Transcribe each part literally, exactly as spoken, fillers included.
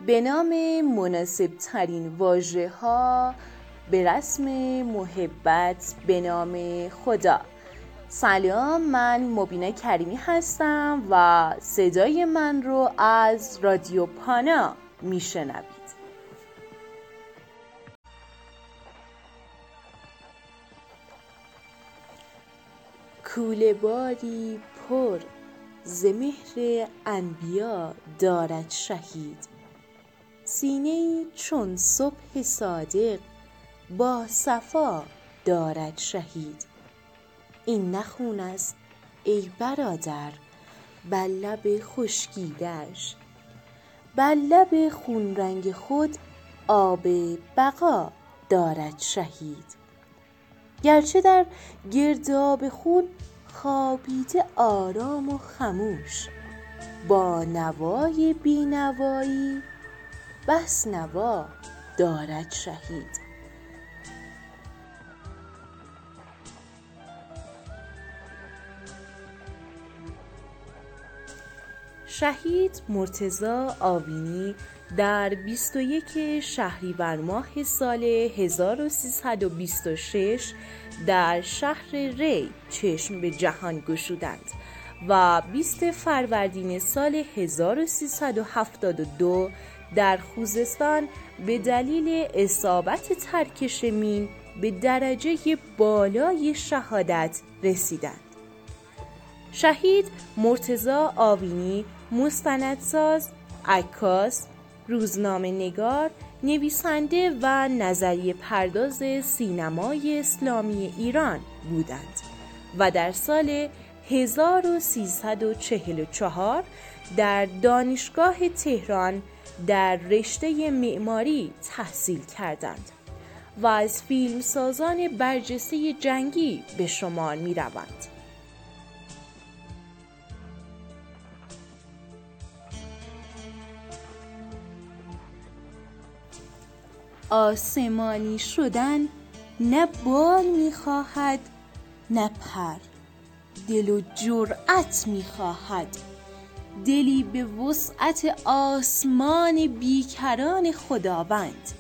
به نام مناسب ترین واژه ها به رسم محبت به نام خدا. سلام، من مبینا کریمی هستم و صدای من رو از رادیو پانا میشنوید. کوله باری پر ز مهر انبیا دارد شهید، سینه‌ای چون صبح صادق با صفا دارد شهید. این نه خون است ای برادر بر لب خشکیده‌اش، بر لب خون رنگ خود آب بقا دارد شهید. گرچه در گرداب خون خوابیده آرام و خموش، با نوای بینوایی بس نوا دارد شهید. شهید مرتضی آوینی در بیست و یک شهریور ماه سال هزار و سیصد و بیست و شش در شهر ری چشم به جهان گشودند و بیست فروردین سال هزار و سیصد و هفتاد و دو در خوزستان به دلیل اصابت ترک مین به درجه بالای شهادت رسیدند. شهید مرتضی آوینی مستندساز، عکاس، روزنامه نگار، نویسنده و نظریه پرداز سینمای اسلامی ایران بودند و در سال هزار و سیصد و چهل و چهار در دانشگاه تهران در رشته معماری تحصیل کردند و از فیلمسازان برجسته جنگی به شمار می روند. آسمانی شدن نه بال می‌خواهد نه پر، دل و جرأت می‌خواهد، دلی به وسعت آسمان بیکران خداوند.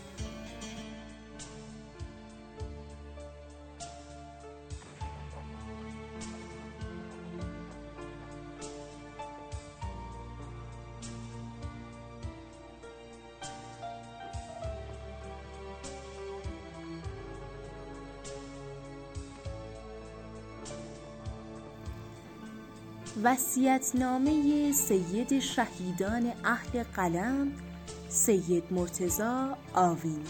وصیت‌نامه سید شهیدان اهل قلم سید مرتضی آوینی.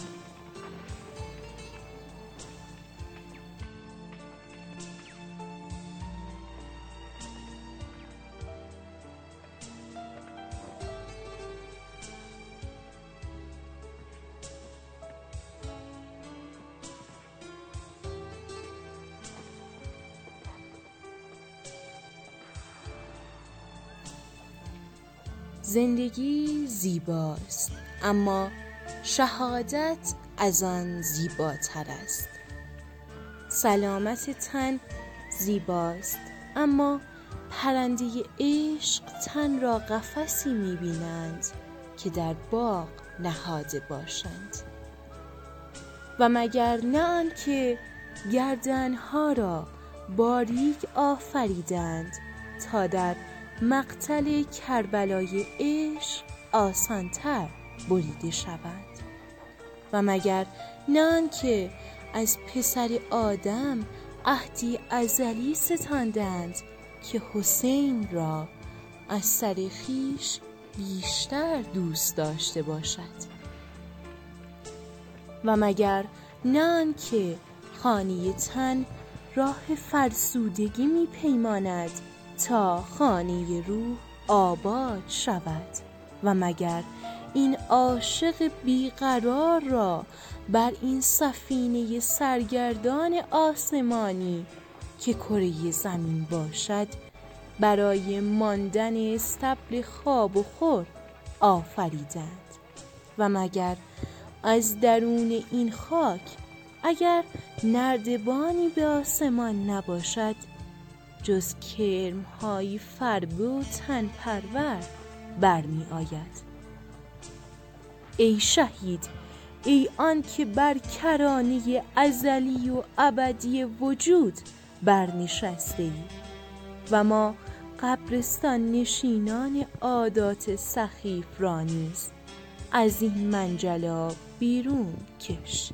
زندگی زیباست اما شهادت از آن زیباتر است. سلامت تن زیباست اما پرنده عشق تن را قفسی می‌بینند که در باغ نهاده باشند. و مگر نه آن که گردنها را باریک آفریدند تا در مقتل کربلای عشق آسان‌تر بریده شوند. و مگر نه آن که از پسر آدم عهدی ازلی ستاندند که حسین را از سر خویش بیشتر دوست داشته باشد. و مگر نه آن که خانه تن راه فرسودگی می پیماند تا خانه روح آباد شود. و مگر این عاشق بیقرار را بر این سفینه سرگردان آسمانی که کره زمین باشد برای ماندن استبل خواب و خور آفریدند. و مگر از درون این خاک اگر نردبانی به آسمان نباشد جز کرم‌های فربه و تن پرور برمی آید. ای شهید، ای آن که بر کرانه ازلی و ابدی وجود برنشسته ای و ما قبرستان نشینان عادات سخیف را نیز از این منجلاب بیرون کش.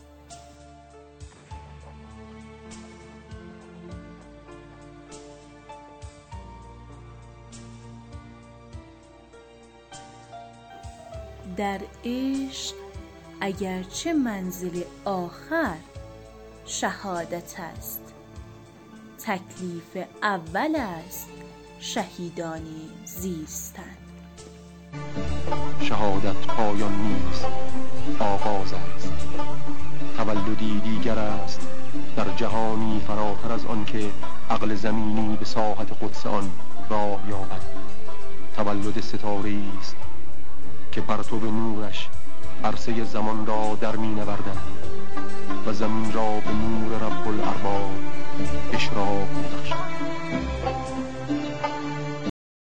در عشق اگرچه منزل آخر شهادت است، تکلیف اول است شهیدان زیستن. شهادت پایان نیست، آغاز است. تولدی دیگر است در جهانی فراتر از آن که عقل زمینی به ساحت قدس آن راه یابد. تولد ستاره‌ای است که پرتو نورش عرصه زمان را در می نوردد و زمین را به نور رب الارباب